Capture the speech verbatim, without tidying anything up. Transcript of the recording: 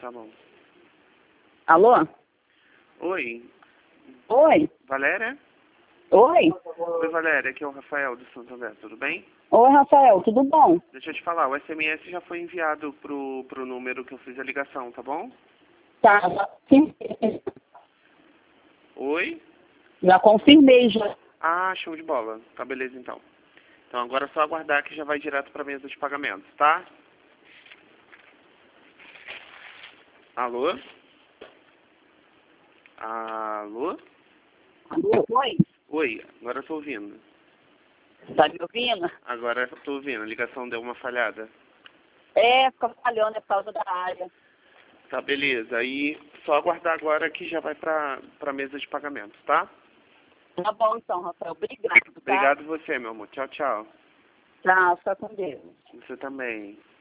Tá bom. Alô? Oi. Oi? Valéria? Oi? Oi, Valéria. Aqui é o Rafael do Santander. Tudo bem? Oi, Rafael, tudo bom? Deixa eu te falar. O S M S já foi enviado pro, pro número que eu fiz a ligação, tá bom? Tá, já confirmei, Oi? já confirmei, já. Ah, show de bola. Tá, beleza, então. Então agora é só aguardar que já vai direto pra mesa de pagamentos, tá? Alô? Alô? Alô? Oi? Oi, agora eu tô ouvindo. Tá me ouvindo? Agora eu tô ouvindo. A ligação deu uma falhada. É, fica falhando, é por causa da área. Tá, beleza. Aí só aguardar agora que já vai pra, pra mesa de pagamentos, tá? Tá bom então, Rafael, obrigado, tá? Obrigado você, meu amor. Tchau, tchau. Tchau, fica com Deus. Você também.